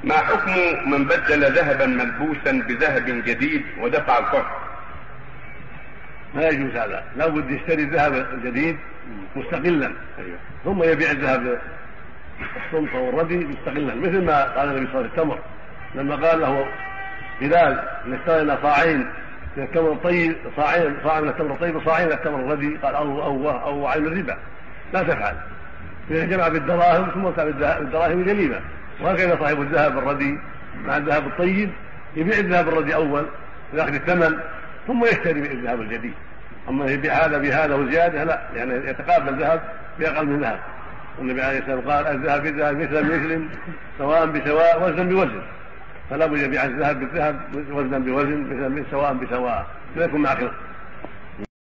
ما حكم من بدل ذهبا ملبوسا بذهب جديد ودفع الفرق؟ لا يجوز هذا، لا بد يشتري الذهب الجديد مستقلا ثم يبيع الذهب الصمت والردي مستقلا، مثل ما قال النبي صلى الله عليه وسلم التمر لما قال له بلال نشتري لنا صاعين من التمر الطيب، صاع من التمر الطيب وصاعين من التمر الردي، قال او عين الربا لا تفعل، إذا جمع بالدراهم ثم ارتع بالدراهم جنيبه. وهكذا صاحب الذهب الردي مع الذهب الطيب يبيع الذهب الردي اول وياخذ الثمن ثم يشتري الذهب الجديد. اما يبيع هذا بهذا وزياده لا، يعني يتقابل ذهب باقل من ذهب. والنبي عليه الصلاه والسلام قال الذهب بالذهب مثلا بمثل سواء بسواء وزنا بوزن، فلا بد يبيع الذهب بالذهب وزنا بوزن مثلا سواء بسواء لا يكون مع